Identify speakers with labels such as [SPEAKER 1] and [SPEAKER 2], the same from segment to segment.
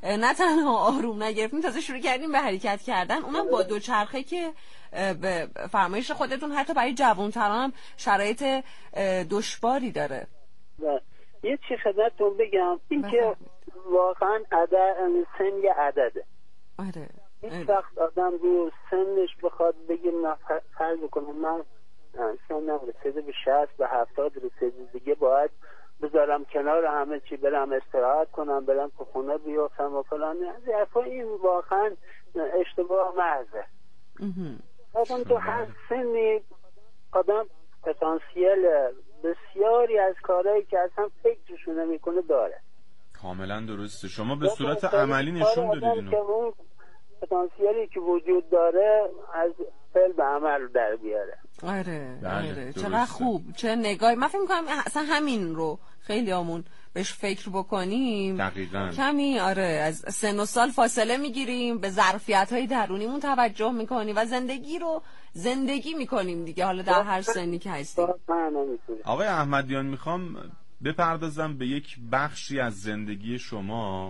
[SPEAKER 1] نه تنها آروم نگرفتیم، تازه شروع کردیم به حرکت کردن، اونم با دوچرخه که به فرمایش خودتون حتی برای جوان‌تران هم شرایط دشواری داره.
[SPEAKER 2] یه چی خدمتتون بگم، این که واقعا سن یه عدده.
[SPEAKER 1] آره.
[SPEAKER 2] هیچ وقت آدم رو سنش بخواد بگه فرض کنه من سنم رسیده به 60 به 70 رسیده دیگه باید بذارم کنار همه چی، برم استراحت کنم، برم تو خونه بیافتم و فلان. این واقعا اشتباه محضه. آدم تو هر سنی آدم پتانسیل بسیاری از کارهایی که اصلا فکرشو نمیکنه داره.
[SPEAKER 3] کاملا درسته. شما به صورت عملی نشون دادید اینو.
[SPEAKER 2] که اون پتانسیلی که وجود داره از فعل به عمل در بیاره.
[SPEAKER 1] آره.
[SPEAKER 3] بله.
[SPEAKER 1] آره. چقدر خوب، چه نگاهی. من فکر می‌کنم اصلا همین رو خیلیامون بهش فکر بکنیم
[SPEAKER 3] دقیقاً
[SPEAKER 1] کمی از سن و سال فاصله میگیریم، به ظرفیت‌های درونیمون توجه میکنیم و زندگی رو زندگی میکنیم دیگه، حالا در هر سنی که هستیم.
[SPEAKER 3] آقای احمدیان، میخوام بپردازم به یک بخشی از زندگی شما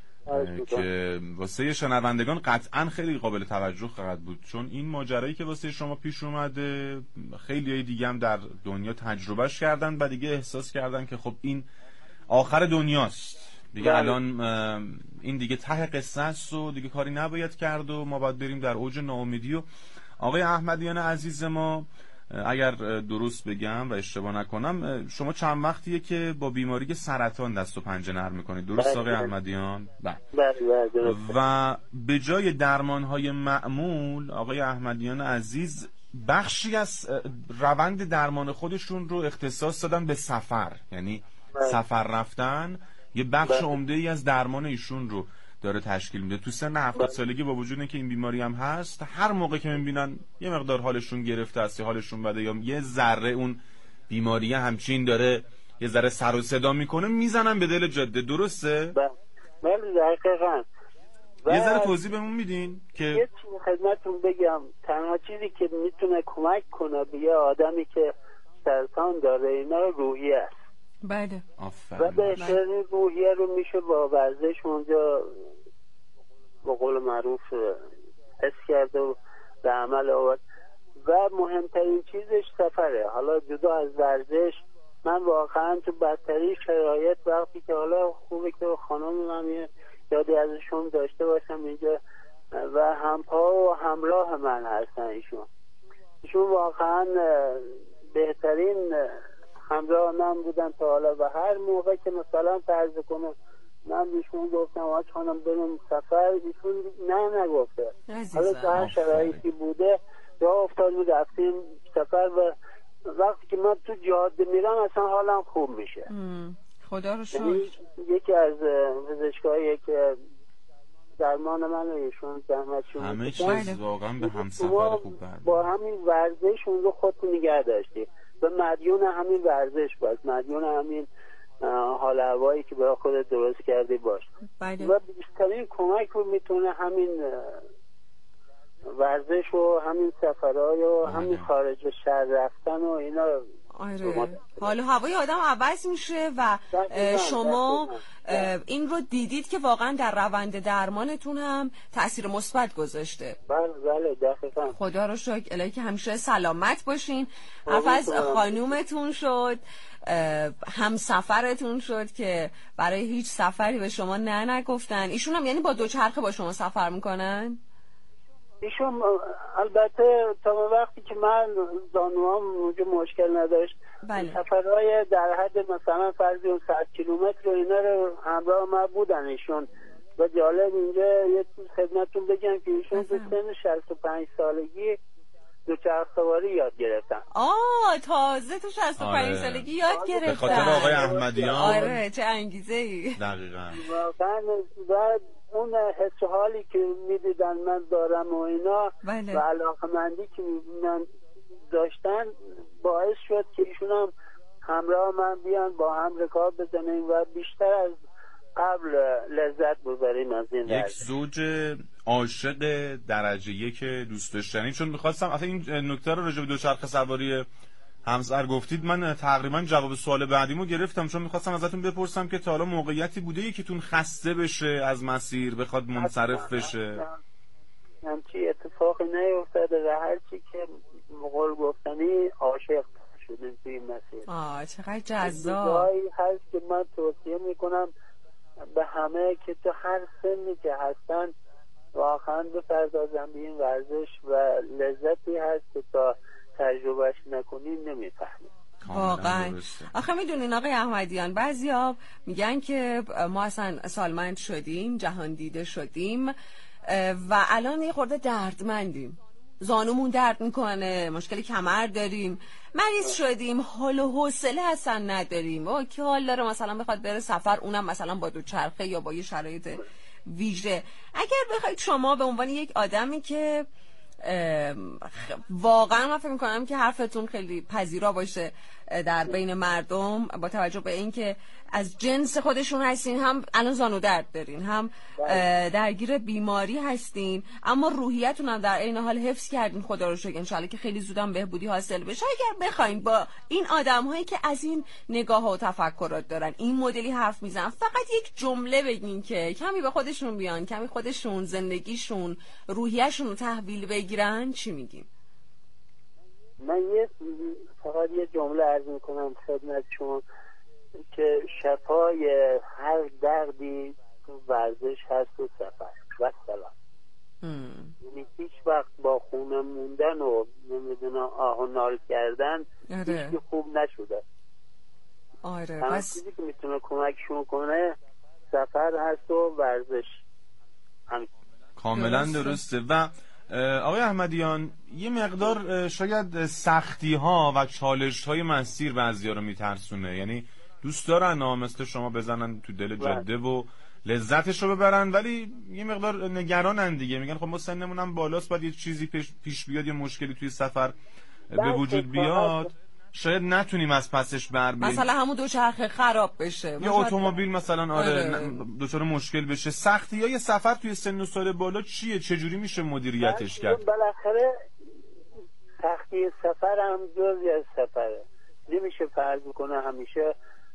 [SPEAKER 3] که واسه شنوندگان قطعاً خیلی قابل توجه خواهد بود، چون این ماجرایی که واسه شما پیش اومده خیلیای دیگه هم در دنیا تجربهش کردن و دیگه احساس کردن که خب این آخر دنیاست دیگه. الان این دیگه ته قصه است و دیگه کاری نباید کرد و ما باید بریم در اوج ناامیدی. و آقای احمدیان عزیز ما، اگر درست بگم و اشتباه نکنم، شما چند وقتیه که با بیماری سرطان دست و پنجه نرم میکنید، درست آقای احمدیان؟
[SPEAKER 2] بله.
[SPEAKER 3] و به جای درمانهای معمول آقای احمدیان عزیز بخشی از روند درمان خودشون رو اختصاص دادن به سفر، یعنی سفر رفتن یه بخش عمده‌ای از درمان ایشون رو داره تشکیل میده. تو سن 70 سالگی با وجود اینکه این بیماری هم هست، هر موقع که میبینن یه مقدار حالشون گرفته است، حالشون بده، یا یه ذره اون بیماری همچین داره یه ذره سر و صدا میکنه، میزنن به دل جاده. درسته؟
[SPEAKER 2] بله دقیقاً.
[SPEAKER 3] یه ذره توضیح بهمون میدین که
[SPEAKER 2] یه چیزی خدمتتون بگم، تنها چیزی که میتونه کمک کنه به یه آدمی که سرطان داره اینا روحیه است.
[SPEAKER 1] بله.
[SPEAKER 2] و بهترین روحیه رو میشه با ورزش اونجا با قول معروف حس کرد و به عمل آورد. و مهمترین چیزش سفره. حالا جدا از ورزش، من واقعا تو بدترین شرایط وقتی که حالا خوبه که خانم من یادی ازشون داشته باشم اینجا و همپا و همراه من هستن ایشون واقعا بهترین همراه من بودن تا حالا. و هر موقع که مثلا فرض کنم من بیشون گفتم آج خانم بریم سفر، ایشون نه نگفته. حالا تا هر شرایطی بوده راه افتادیم رفتیم سفر و وقتی که من تو جاده میرم اصلا حالم خوب میشه.
[SPEAKER 1] خدا رو شکر.
[SPEAKER 2] یکی از پزشکایی که درمان من و ایشون زحمتشون
[SPEAKER 3] همه چیز واقعا به همسفر خوب برد.
[SPEAKER 2] با همین ورزش اون رو خودتون نگه داشتیم و مدیون همین ورزش باش، مدیون همین حال هوایی که برای خودت درست کردی باش. و بیشترین کمک رو میتونه همین ورزش و همین سفرهای و همین خارج شهر رفتن و اینا.
[SPEAKER 1] حالا هوای آدم عوض میشه و شما این رو دیدید که واقعا در روند درمانتون هم تأثیر مثبت گذاشته.
[SPEAKER 2] بله دقیقاً.
[SPEAKER 1] خدا رو شکر. الهی که همیشه سلامت باشین. حافظ خانومتون شد، همسفرتون شد که برای هیچ سفری به شما نگفتن. ایشون هم یعنی با دوچرخه با شما سفر میکنن؟
[SPEAKER 2] ایشون البته تا وقتی که من زانوام اونجا مشکل نداشت، سفرهای در حد مثلا فرض 100 کیلومتر و اینا رو همراه ما بودن ایشون. و جالب اینجا یه چیز خدمتتون بگم که ایشون به سن 65 سالگی دوچرخ سواری یاد گرفتن.
[SPEAKER 1] تازه تو 65 سالگی یاد گرفتن.
[SPEAKER 3] به خاطر آقای احمدیان.
[SPEAKER 1] چه انگیزه‌ای.
[SPEAKER 3] دقیقاً.
[SPEAKER 2] و اون حس و حالی که میدیدن من دارم و اینا و علاقمندی که من داشتن باعث شد که ایشون هم همراه من بیان با هم رکاب بزنیم و بیشتر از قبل لذت ببریم از این
[SPEAKER 3] یک زوج عاشق درجه یک دوست داشتنی. چون میخواستم اصلا این نکته رو راجع به دوچرخه سواری همسر گفتید، من تقریبا جواب سوال بعدیمو گرفتم، چون میخواستم ازتون بپرسم که تا حالا موقعیتی بوده یکیتون خسته بشه از مسیر، بخواد منصرف بشه؟
[SPEAKER 2] همچی اتفاقی نیفتاده و هرچی که مقول گفتنی عاشق شدیم توی این مسیر.
[SPEAKER 1] چقدر جذاب.
[SPEAKER 2] جایی هست که من توصیه میکنم به همه که تو هر سنی که هستن واقعا بپردازن به این ورزش و لذتی هست که تا تجربهش نکنین نمیفهمید.
[SPEAKER 1] واقعا. آخه میدونین آقای احمدیان، بعضیا میگن که ما اصلا سالمند شدیم، جهان دیده شدیم و الان یه خورده دردمندیم، زانومون درد میکنه، مشکل کمر داریم، مریض شدیم، حال و حوصله اصلا نداریم. که حال داره مثلا بخواد بره سفر، اونم مثلا با دوچرخه یا با یه شرایط ویژه. اگر بخواید شما به عنوان یک آدمی که واقعا من فکر میکنم که حرفتون خیلی پذیرا باشه در بین مردم، با توجه به اینکه از جنس خودشون هستین، هم الان زانو درد دارین، هم درگیر بیماری هستین، اما روحیتون هم در این حال حفظ کردین، خدا رو شکر، ان شاءالله که خیلی زودم بهبودی حاصل بشه. اگر بخواین با این آدم‌هایی که از این نگاه و تفکرات دارن، این مدلی حرف میزنن، فقط یک جمله بگین که کمی به خودشون بیان، کمی خودشون، زندگیشون، روحیه‌شون رو تحویل بگیرن، چی میگین؟
[SPEAKER 2] من فقط یه جمله عرض میکنم خدمت شما که شفای هر دردی تو ورزش هست و سفر و سلام. یعنی هیچ وقت با خونه موندن و نمیدونم آه و نال کردن هیچ خوب نشده.
[SPEAKER 1] بس
[SPEAKER 2] چیزی که میتونه کمکشون کنه سفر هست و ورزش.
[SPEAKER 3] کاملا درسته. و آقای احمدیان، یه مقدار شاید سختی ها و چالش های مسیر بعضیا رو میترسونه، یعنی دوست دارن مثل شما بزنن تو دل جاده و لذتش رو ببرن، ولی یه مقدار نگرانن دیگه، میگن خب ما سنمونم بالاست، باید یه چیزی پیش بیاد، یه مشکلی توی سفر به وجود بیاد، شاید نتونیم از پسش بر بیاییم،
[SPEAKER 1] مثلا همون دوچرخه خراب بشه
[SPEAKER 3] یا اتومبیل مثلا دچار مشکل بشه. سختی‌های سفر توی سن و سال بالا چیه؟ چجوری میشه مدیریتش کرد؟
[SPEAKER 2] بالاخره سختی سفر هم جزئی از سفره، نمیشه فرض کنه همیشه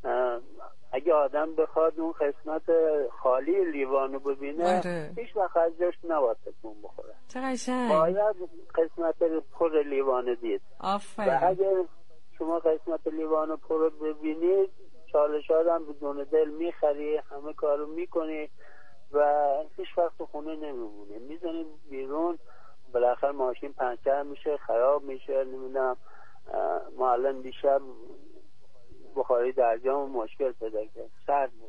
[SPEAKER 2] اگه آدم بخواد اون قسمت خالی لیوانو ببینه هیچ وقت از جاش نباید تکون بخوره.
[SPEAKER 1] چه قشنگ.
[SPEAKER 2] باید قسمت پر لیوانو دید.
[SPEAKER 1] آفرین.
[SPEAKER 2] و اگه شما قسمت لیوانو پر رو ببینید، چالش آدم بدون دل میخری، همه کارو میکنی و هیچ وقت تو خونه نمیمونی، میزنی بیرون، بالاخره ماشین پنچر میشه، خراب میشه، نمیدونم ما الان دیشب بخاری درجام مشکل پیدا کرد، سرد بود،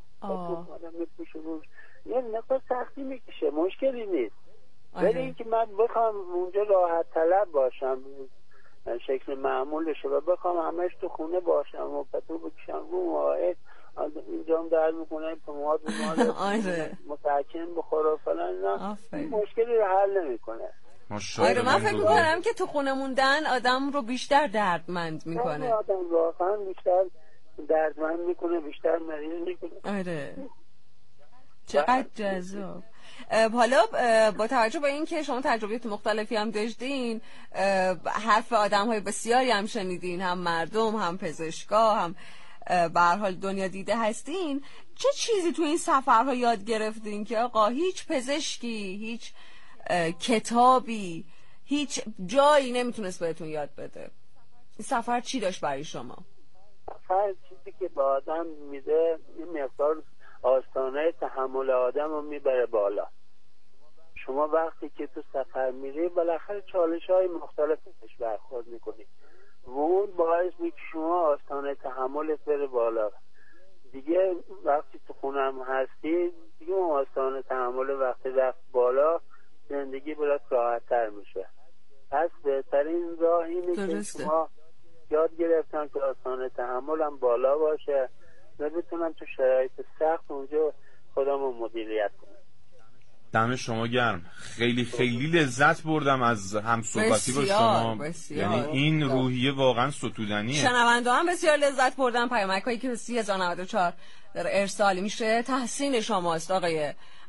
[SPEAKER 2] یه نقطه سختی میکشه، مشکلی نیست. ولی اینکه من بخوام اونجا راحت طلب باشم شکل معمولشه و بخوام همش تو خونه باشم و پتو بکشم رو واحد اینجام درد میکنه، پماد متحکم بخوره و فلان، مشکلی رو حل نمیکنه.
[SPEAKER 1] من فکر میکنم که تو خونه موندن آدم رو بیشتر دردمند میکنه،
[SPEAKER 2] آدم واقعا بیشتر دردمند میکنه، بیشتر مریض میکنه.
[SPEAKER 1] چقدر جذاب. حالا با توجه به این که شما تجربیات مختلفی هم داشتین، حرف آدم‌های بسیاری هم شنیدین، هم مردم، هم پزشکا، هم به هر حال دنیا دیده هستین، چه چیزی تو این سفرها یاد گرفتین که آقا هیچ پزشکی، هیچ کتابی، هیچ جایی نمیتونست بهتون یاد بده؟ این سفر چی داشت برای شما؟
[SPEAKER 2] سفر چیزی که با آدم میده یه مقدار آستانه تحمل آدم رو میبره بالا. شما وقتی که تو سفر میری بالاخره چالش های مختلفی بهش برخورد میکنی و اون باعث میشه شما آستانه تحملت بره بالا. دیگه وقتی تو خونم هستی دیگه اون آستانه تحمل وقتی رفت بالا، زندگی برات راحت تر میشه. پس بهترین راه اینه که شما یاد گرفتن که آستانه تحملم بالا باشه و بتونم تو شرایط سخت اونجا خودمو مدیریت کنم.
[SPEAKER 3] دم شما گرم. خیلی خیلی لذت بردم از همصحبتی با شما. یعنی این روحیه واقعا ستودنیه.
[SPEAKER 1] شنونده هم بسیار لذت بردن. پیامک هایی که 3094 در ارسال میشه تحسین شماست آقای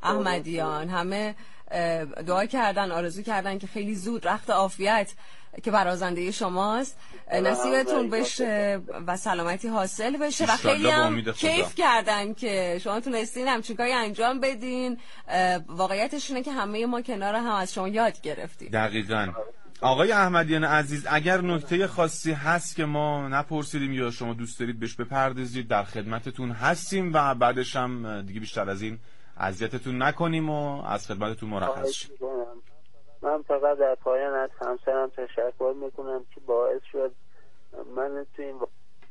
[SPEAKER 1] احمدیان، همه دعا کردن، آرزو کردن که خیلی زود رخت عافیت که برازنده شماست نصیبتون بشه و سلامتی حاصل بشه و خیلی هم کیف کردن که شما تونستین همچین کاری انجام بدین. واقعیتش اینه که همه ما کنار هم از شما یاد گرفتیم.
[SPEAKER 3] دقیقاً. آقای احمدیان عزیز، اگر نکته خاصی هست که ما نپرسیدیم یا شما دوست دارید بهش بپردازید، در خدمتتون هستیم و بعدش هم دیگه بیشتر از این اذیتتون نکنیم و از خدمتتون مرخص شیم.
[SPEAKER 2] من فقط در پایان از همسرم تشکر میکنم که باعث شد من تو این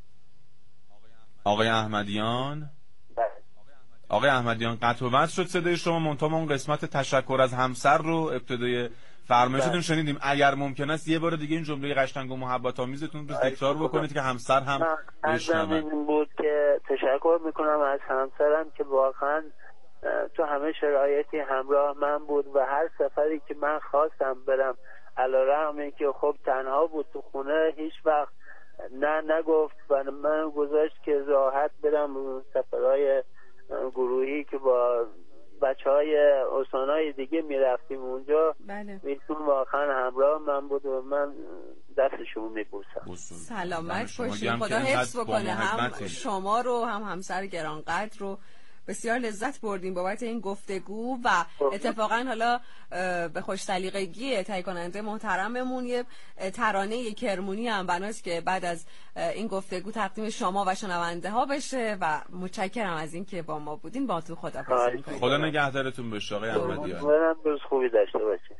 [SPEAKER 3] آقای احمدیان آقای احمدیان قطع و وصل شد صدای شما، منتها اون قسمت تشکر از همسر رو ابتدای فرمایشتون شنیدیم. اگر ممکن است یه بار دیگه این جمله قشنگ و محبت آمیزتون رو تکرار بکنید که همسر هم بشنوه.
[SPEAKER 2] این بود که تشکر میکنم از همسرم که واقعا تو همه شرایطی همراه من بود و هر سفری که من خواستم برم علیرغم اینکه خب تنها بود تو خونه هیچ وقت نگفت و من گذاشت که راحت برم سفرهای گروهی که با بچهای استانهای دیگه میرفتیم اونجا.
[SPEAKER 1] بله.
[SPEAKER 2] ایشون واقعا همراه من بود و من دستشون میبوسم.
[SPEAKER 1] سلامت باشید، خدا حفظ بکنه هم شما رو هم همسر گرانقدر رو. بسیار لذت بردیم بابت این گفتگو و اتفاقا حالا به خوش سلیقگی تهیه کننده محترممون یه ترانه کرمونی هم بناست که بعد از این گفتگو تقدیم شما و شنونده ها بشه و متشکرم از این که با ما بودین. با تو
[SPEAKER 3] خدا نگهدارتون باشه آقای احمدیان.
[SPEAKER 2] روز خوبی داشته باشید.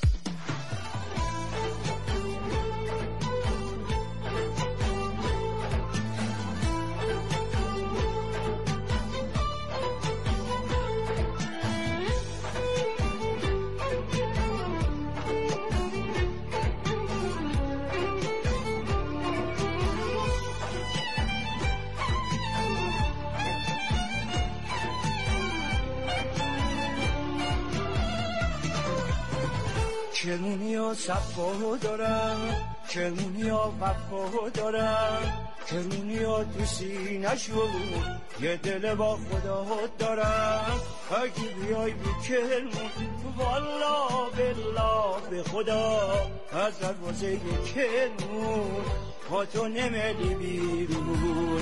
[SPEAKER 4] کرمونیا صفا دارم، کرمونیا وفا دارم، کرمونیا تو سینه‌شون یه دل با خدا دارم. اگه بیای بی کرمون والا بالله به خدا از دروازه کرمون با تو نمیلی بیرون.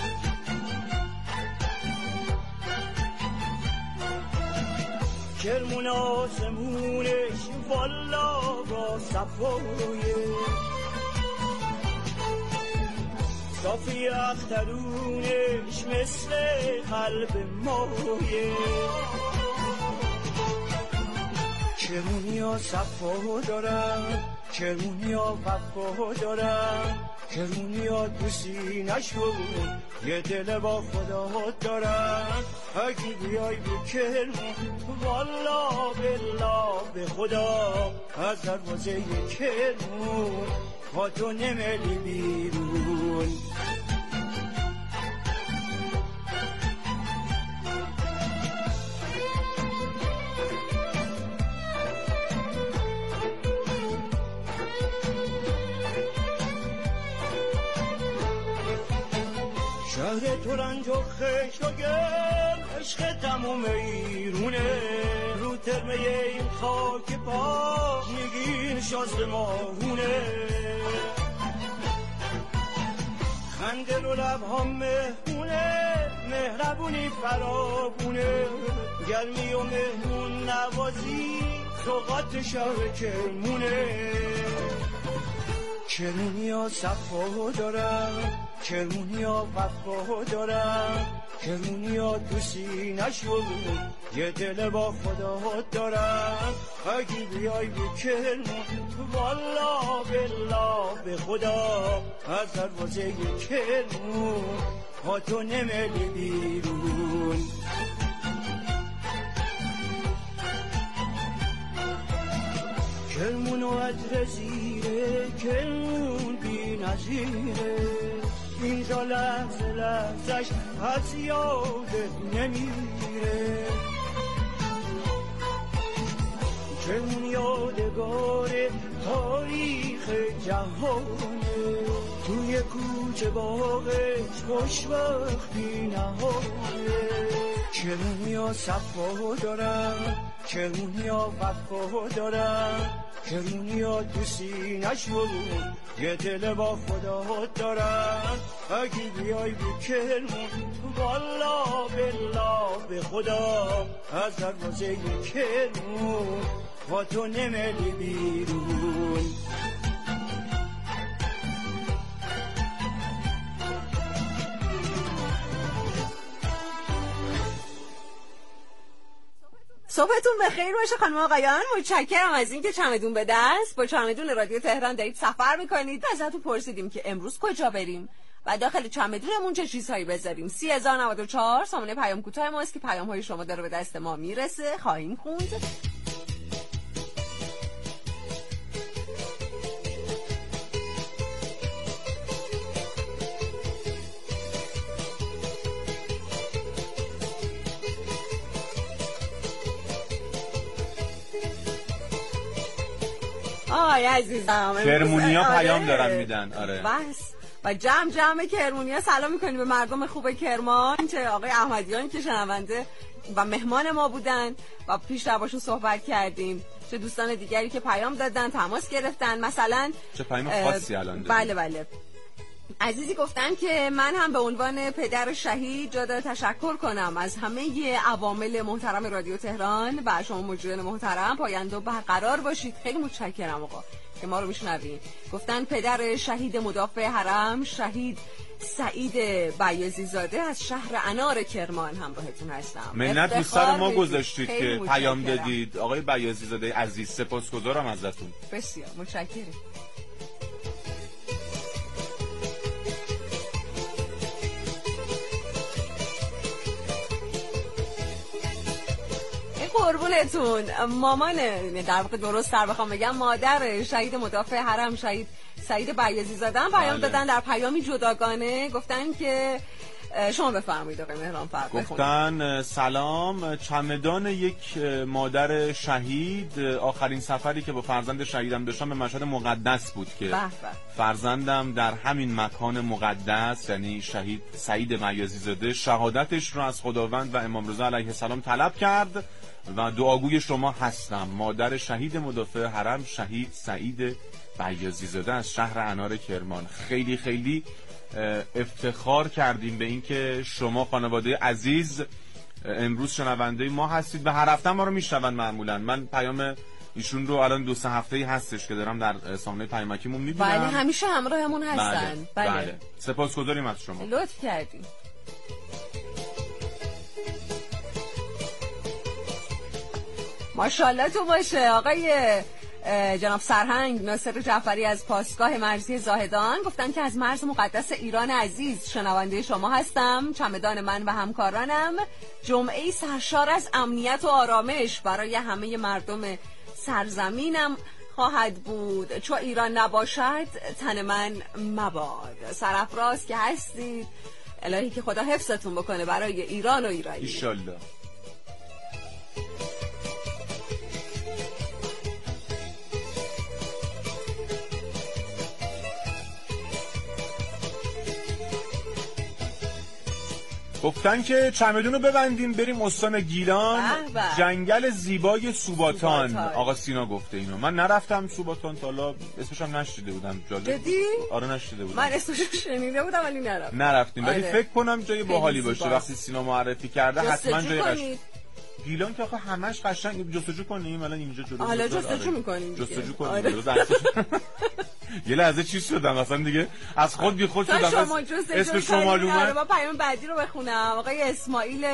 [SPEAKER 4] کرمون آسمونش والا با صفایه، صافی اخترونش مثل قلب مایه. کرمونیا صفا دارم، کرمونیا وفا دارم، کرمونیا تو سینه‌شون یه دل با خدا دارم. اگه بیای بی کرمون والا بالله به خدا از دروازه کرمون با تو نمیلی بیرون. شهر تو رنج و خشت و گرم عشق تموم ایرونه، رو ترمه این خاک پا نگین شازد ماهونه. خنده رو لبها مهمونه، مهربونی فرابونه، گرمی و مهمون نوازی سوغات شهر کرمونه. کرمونیا صفا دارم، کرمونیا وفا دارم، کرمونیا تو سینه‌شون یه دل با خدا دارم. اگه بیای بی کرمون والا بالله به خدا از دروازه کرمون با تو نمیلی بیرون. کرمون و عطر زیره، کرمون بی نظیره، اینجا لحظه لحظش از یادت نمیره. کرمون یادگار تاریخ جهانه، توی کوچه باغش خوشبختی نهانه. کرمونیا صفا دارم، کرمونیا وفا دارم، کرمونیا تو سینش بود یه دل با خدا دارم. اگه بیای بی کرمون والا بالله به خدا از دروازه کرمون با تو نمیری بیرون.
[SPEAKER 1] صبحتون بخیر باشه خانم آقایان. متشکرم از اینکه چمدون به دست با چمدون رادیو تهران دارید سفر میکنید. ازتون پرسیدیم که امروز کجا بریم و داخل چمدونمون چه چیزهایی بذاریم. 3094 سامانه پیام کوتاه ماست که پیام های شما داره به دست ما میرسه، خواهیم خوند. آی عزیزم
[SPEAKER 3] کرمونیا پیام دارن میدن. آره
[SPEAKER 1] بس و جمع کرمونیا سلام میکنیم به مردم خوب کرمان، چه آقای احمدیان که شنونده و مهمان ما بودن و پیش رو باشون صحبت کردیم، چه دوستان دیگری که پیام دادن تماس گرفتن. مثلا
[SPEAKER 3] چه پیام خاصی الان داریم.
[SPEAKER 1] بله عزیزی گفتن که من هم به عنوان پدر شهید جا داره تشکر کنم از همه عوامل محترم رادیو تهران و شما مجریان محترم، پاینده و برقرار باشید. خیلی متشکرم آقا که ما رو میشنوید. گفتن پدر شهید مدافع حرم شهید سعید بیاضی زاده از شهر انار کرمان همراهتون هستم.
[SPEAKER 3] منت رو سر ما گذاشتید که پیام دادید آقای بیاضی زاده عزیز، سپاسگزارم ازتون.
[SPEAKER 1] بسیار متشکرم. قربونتون. مامان در واقع درست تر بخوام بگم مادر شهید مدافع حرم شهید سعید بیاضی زاده پیام دادن در پیامی جداگانه. گفتن که شما بفرمایید آقای مهران فرمایید.
[SPEAKER 3] گفتن سلام، چمدان یک مادر شهید، آخرین سفری که با فرزند شهیدم داشتم به مشهد مقدس بود که فرزندم در همین مکان مقدس یعنی شهید سعید بیاضی زاده شهادتش رو از خداوند و امام رضا علیه السلام طلب کرد و دعاگوی شما هستم. مادر شهید مدافع حرم شهید سعید بیاضی زاده از شهر انار کرمان. خیلی خیلی افتخار کردیم به اینکه شما خانواده عزیز امروز شنونده ما هستید و هر هفته ما رو میشنون. معمولا من پیام ایشون رو الان 2-3 هفته‌ای هستش که دارم در سامانه پیامکیمون میبینم.
[SPEAKER 1] بله همیشه همراهمون هستن.
[SPEAKER 3] بله. سپاسگزاریم از شما.
[SPEAKER 1] لطف کردیم. ماشاءالله تو باشه آقای جناب سرهنگ ناصر جعفری از پاسگاه مرزی زاهدان. گفتن که از مرز مقدس ایران عزیز شنونده شما هستم. چمدان من و همکارانم جمعه‌ای سرشار از امنیت و آرامش برای همه مردم سرزمینم خواهد بود. چو ایران نباشد تن من مباد. سرافراز که هستید، الهی که خدا حفظتون بکنه برای ایران و ایرانی
[SPEAKER 3] ان شاء الله. گفتن که چمدون رو ببندیم بریم استان گیلان، جنگل زیبای سوباتان. آقا سینا گفته اینو. من نرفتم سوباتان تا حالا، اسمش هم نشنیده بودم.
[SPEAKER 1] جدی؟
[SPEAKER 3] آره نشنیده بودم.
[SPEAKER 1] من اسمش شنیده بودم ولی
[SPEAKER 3] نرفتیم. ولی فکر کنم جای باحالی باشه. وقتی سینا معرفی کرده حتما جای قشنگی. گیلان که آخه همش قشنگ. جستجو کنیم الان اینجا جلو.
[SPEAKER 1] حالا جستجو می‌کنیم.
[SPEAKER 3] جستجو کنیم. یه لحظه چیز شدم اصلا دیگه از خود بی خود شدم. اسم شما
[SPEAKER 1] اومد. با پیام بعدی رو بخونم. آقای اسماعیل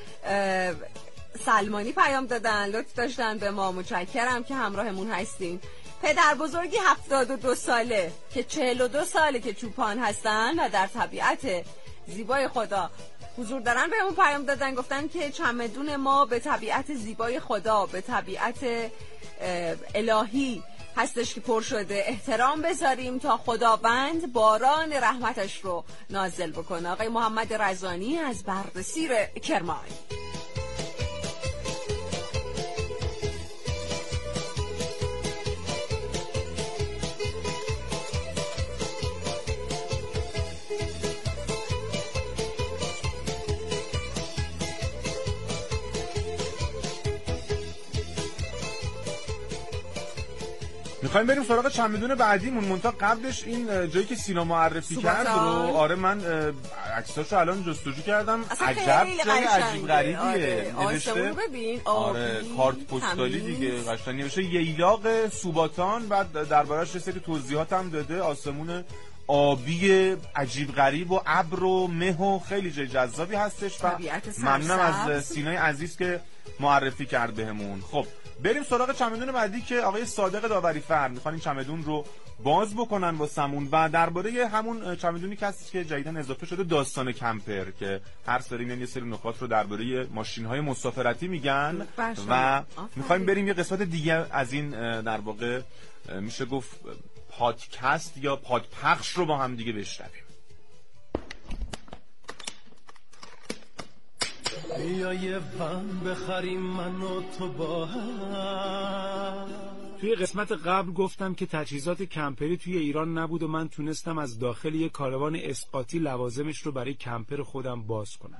[SPEAKER 1] سلمانی پیام دادن، لطف داشتن به ما. متشکرم که همراهمون هستین. پدر بزرگی 72 ساله که 42 ساله که چوپان هستن و در طبیعت زیبای خدا حضور دارن بهمون پیام دادن. گفتن که چمدون ما به طبیعت زیبای خدا، به طبیعت الهی هستش که پر شده. احترام بذاریم تا خداوند باران رحمتش رو نازل بکنه. آقای محمد رضانی از بردسیر کرمان.
[SPEAKER 3] میخوایم بریم سراغ چمدون بعدیمون. منتها قبلش این جایی که سینا معرفی کرد رو آره من عکساشو الان جستجو کردم. عجب جای عجیب غریبیه.
[SPEAKER 1] آسمون ببین
[SPEAKER 3] آره کارت پستالی دیگه قشنگ نوشته ییلاق سوباتان. بعد دربارش یه سری توضیحات هم داده. آسمون آبی عجیب غریب و ابر و مه و خیلی جای جذابی هستش و ممنونم از سینای عزیز که معرفی کرد بهمون. خب بریم سراغ چمدون بعدی که آقای صادق داوری‌فر میخوان این چمدون رو باز بکنن واسمون و درباره همون چمدونی که هست که جدیداً اضافه شده داستان کمپر که هر سری میان یه سری نکات رو درباره ماشین‌های مسافرتی میگن و میخوایم بریم یه قسمت دیگه از این در واقع میشه گفت پادکست یا پادپخش رو با هم دیگه بشنویم.
[SPEAKER 5] بیا یه ون بخریم من و تو با هم.
[SPEAKER 6] توی قسمت قبل گفتم که تجهیزات کمپری توی ایران نبود و من تونستم از داخل یک کاروان اسقاطی لوازمش رو برای کمپر خودم باز کنم.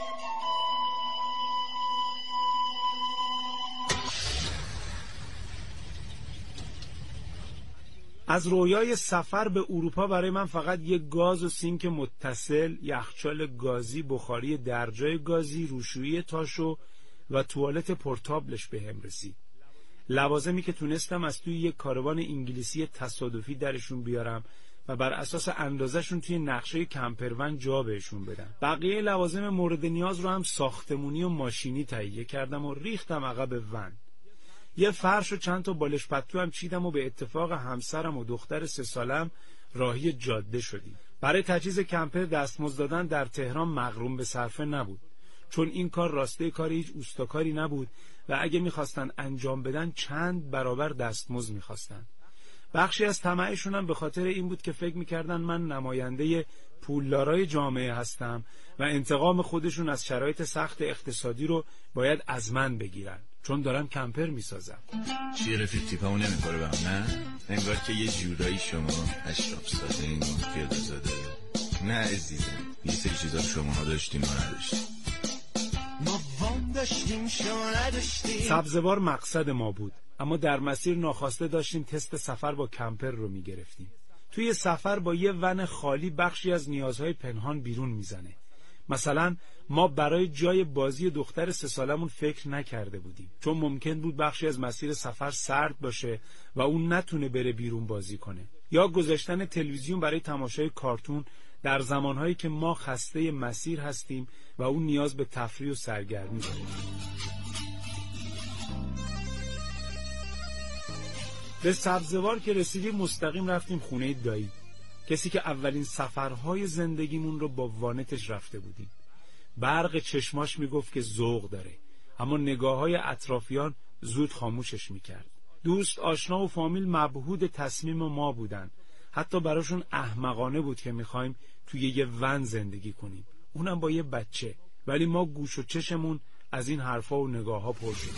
[SPEAKER 6] از رویای سفر به اروپا برای من فقط یک گاز و سینک متصل، یخچال گازی، بخاری درجای گازی، روشویی تاشو و توالت پورتابلش بهم رسید. لوازمی که تونستم از توی یک کاروان انگلیسی تصادفی درشون بیارم و بر اساس اندازه‌شون توی نقشه کمپرون جا بهشون بدم. بقیه لوازم مورد نیاز رو هم ساختمونی و ماشینی تهیه کردم و ریختم عقب ون. یه فرش و چند تا بالش پتو هم چیدم و به اتفاق همسرم و دختر 3 سالم راهی جاده شدیم. برای تجهیز کمپر دستمزد دادن در تهران مغروم به صرفه نبود، چون این کار راسته کار هیچ اوستاکاری نبود و اگه میخواستن انجام بدن چند برابر دستمزد میخواستن. بخشی از طمعشون هم به خاطر این بود که فکر میکردن من نماینده پولدارای جامعه هستم و انتقام خودشون از شرایط سخت اقتصادی رو باید از من بگیرن، چون دارم کمپر میسازم.
[SPEAKER 7] چیه رفیق تیپمون نمیخوره به هم نه؟ انگار که یه جورایی شما اشراف ساده این پیاده زاده. نه عزیزم، یه سری چیزا رو شما داشتیم ما نداشتیم.
[SPEAKER 5] ما وام داشتیم شما نداشتیم.
[SPEAKER 6] سبزوار مقصد ما بود، اما در مسیر ناخواسته داشتیم تست سفر با کمپر رو میگرفتیم. توی سفر با یه ون خالی بخشی از نیازهای پنهان بیرون میزنه. مثلا ما برای جای بازی دختر 3 سالمون فکر نکرده بودیم، چون ممکن بود بخشی از مسیر سفر سرد باشه و اون نتونه بره بیرون بازی کنه، یا گذاشتن تلویزیون برای تماشای کارتون در زمانهایی که ما خسته مسیر هستیم و اون نیاز به تفریح و سرگرمی داره. به سبزوار که رسیدیم مستقیم رفتیم خونه دایی، کسی که اولین سفرهای زندگیمون رو با وانتش رفته بودیم. برق چشماش میگفت که ذوق داره، اما نگاه‌های اطرافیان زود خاموشش میکرد. دوست، آشنا و فامیل مبهوت تصمیم ما بودن. حتی براشون احمقانه بود که میخوایم توی یه ون زندگی کنیم، اونم با یه بچه. ولی ما گوش و چشمون از این حرفا و نگاه‌ها پر شد.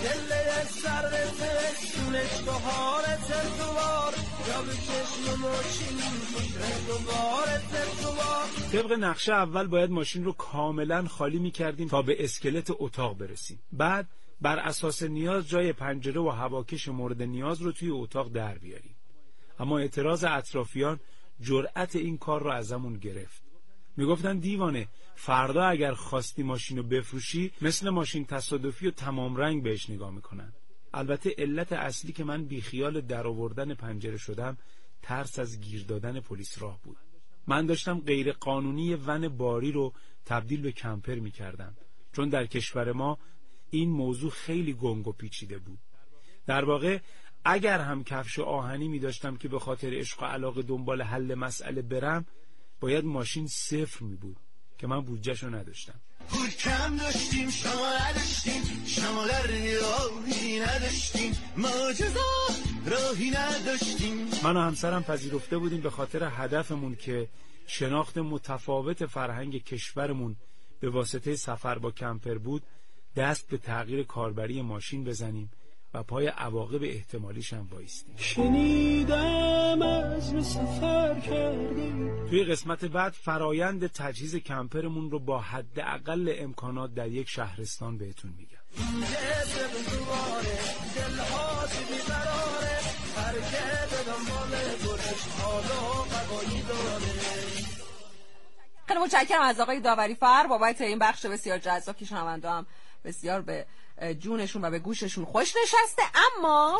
[SPEAKER 6] طبق نقشه اول باید ماشین رو کاملا خالی می‌کردیم تا به اسکلت اتاق برسیم. بعد بر اساس نیاز جای پنجره و هواکش مورد نیاز رو توی اتاق در بیاریم. اما اعتراض اطرافیان جرأت این کار رو ازمون گرفت. میگفتن دیوانه، فردا اگر خواستی ماشین رو بفروشی مثل ماشین تصادفی و تمام رنگ بهش نگاه میکنن. البته علت اصلی که من بیخیال در آوردن پنجره شدم ترس از گیر دادن پلیس راه بود. من داشتم غیر قانونی ون باری رو تبدیل به کمپر میکردم، چون در کشور ما این موضوع خیلی گنگ و پیچیده بود. در واقع اگر هم کفش آهنی می داشتم که به خاطر عشق و علاقه دنبال حل مسئله برم، باید ماشین صفر می بود که من بودجه‌شو نداشتم.
[SPEAKER 5] پول کم داشتیم شما نداشتیم، شما در راهی نداشتیم، معجزه راهی نداشتیم.
[SPEAKER 6] من و همسرم پذیرفته بودیم به خاطر هدفمون که شناخت متفاوت فرهنگ کشورمون به واسطه سفر با کمپر بود، دست به تغییر کاربری ماشین بزنیم و پای عواقب احتمالیش هم وایستیم.
[SPEAKER 5] شنیدم عزم سفر کردیم.
[SPEAKER 6] توی قسمت بعد فرایند تجهیز کمپرمون رو با حداقل امکانات در یک شهرستان بهتون میگم.
[SPEAKER 5] دل
[SPEAKER 1] خیلی متشکرم از آقای داوری فر بابت این بخش بسیار جذاب که شنونده هم بسیار به جونشون و به گوششون خوش نشسته. اما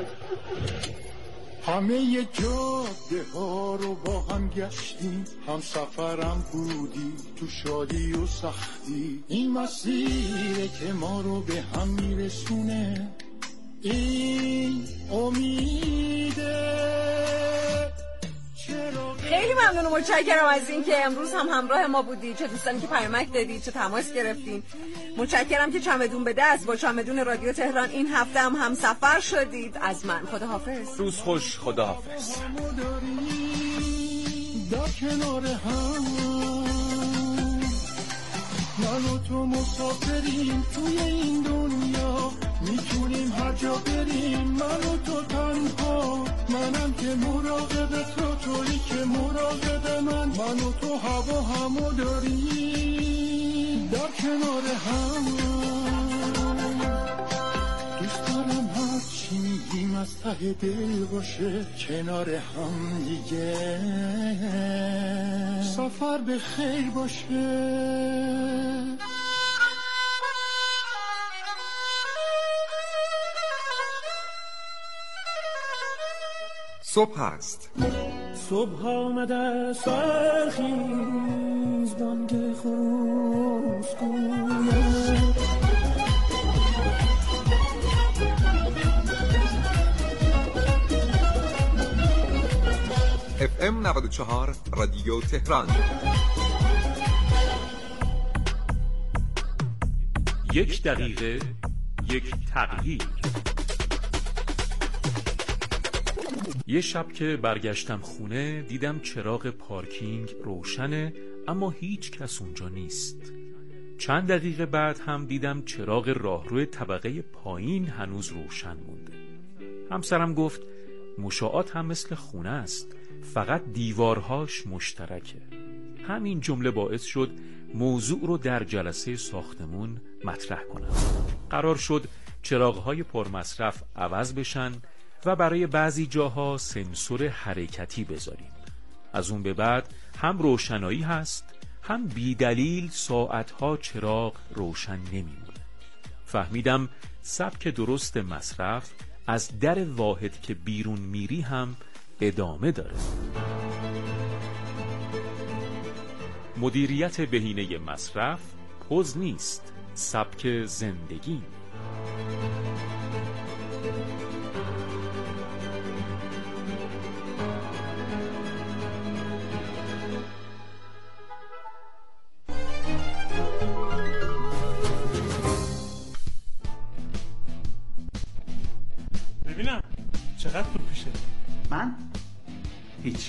[SPEAKER 8] همه جاده ها رو با هم گشتیم، هم سفرم بودی تو شادی و سختی. این مسیره که ما رو به هم میرسونه، این امیده.
[SPEAKER 1] خیلی ممنون و متشکرم از این که امروز هم همراه ما بودی، چه دوستانی که پیامک دادید، چه تماس گرفتین. متشکرم که چمدون به دست با چمدون رادیو تهران این هفته هم سفر شدید. از من خداحافظ.
[SPEAKER 3] روز خوش. خداحافظ.
[SPEAKER 8] در کنار هم من و تو مسافریم توی این دنیا، میتونیم هر جا بریم من و تو تنها. منم که مراقب تو، تویی که مراقب من و تو هوا همو داریم در کنار هم. دوست دارم هر چی میگیم از ته دل باشه کنار هم دیگه. سفر به خیر باشه.
[SPEAKER 9] صبح است.
[SPEAKER 5] صبح آمده سرخیز بانگ خروسگویم.
[SPEAKER 9] FM 94 رادیو تهران.
[SPEAKER 10] یک دقیقه یک تغییر. یه شب که برگشتم خونه دیدم چراغ پارکینگ روشنه اما هیچ کس اونجا نیست. چند دقیقه بعد هم دیدم چراغ راهرو طبقه پایین هنوز روشن مونده. همسرم گفت مشاعات هم مثل خونه است، فقط دیوارهاش مشترکه. همین جمله باعث شد موضوع رو در جلسه ساختمون مطرح کنم. قرار شد چراغ‌های پرمصرف عوض بشن و برای بعضی جاها سنسور حرکتی بذاریم. از اون به بعد هم روشنایی هست، هم بی دلیل ساعتها چراغ روشن نمیمونه. فهمیدم سبک درست مصرف از در واحد که بیرون میری هم ادامه داره. مدیریت بهینه مصرف پوز نیست، سبک زندگی.
[SPEAKER 11] ببینم چقدر پول پیشه؟
[SPEAKER 12] من؟ هیچ.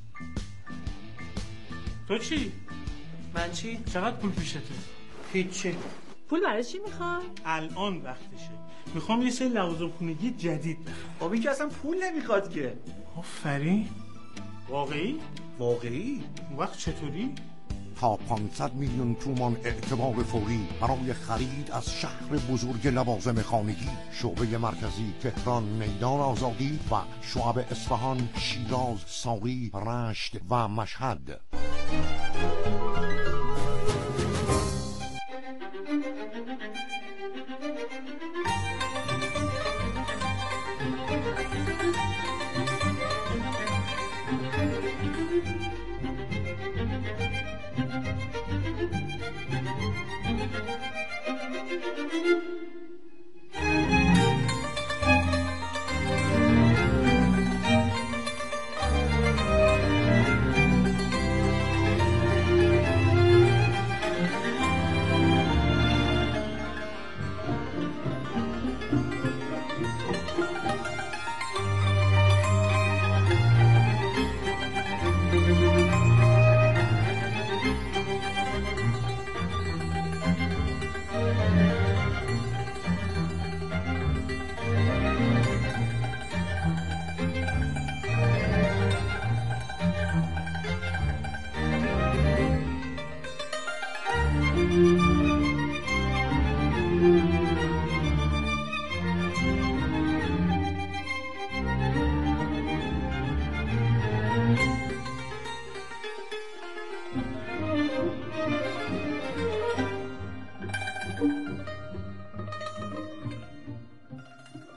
[SPEAKER 11] تو چی؟
[SPEAKER 12] من چی؟
[SPEAKER 11] چقدر پول پیشته؟
[SPEAKER 12] هیچی.
[SPEAKER 13] پول برای چی میخوای؟
[SPEAKER 11] الان وقتشه. میخوام یه سری لوازم خونگی جدید بخرم.
[SPEAKER 12] خب این که اصلا پول نمیخواد که.
[SPEAKER 11] آفرین. واقعی؟
[SPEAKER 12] واقعی؟
[SPEAKER 11] اون وقت چطوری؟
[SPEAKER 14] تا 500 میلیون تومان اعتبار فوری برای خرید از شهر بزرگ لوازم خانگی. شعبه مرکزی تهران، میدان آزادی و شعب اصفهان، شیراز، ساری، رشت و مشهد.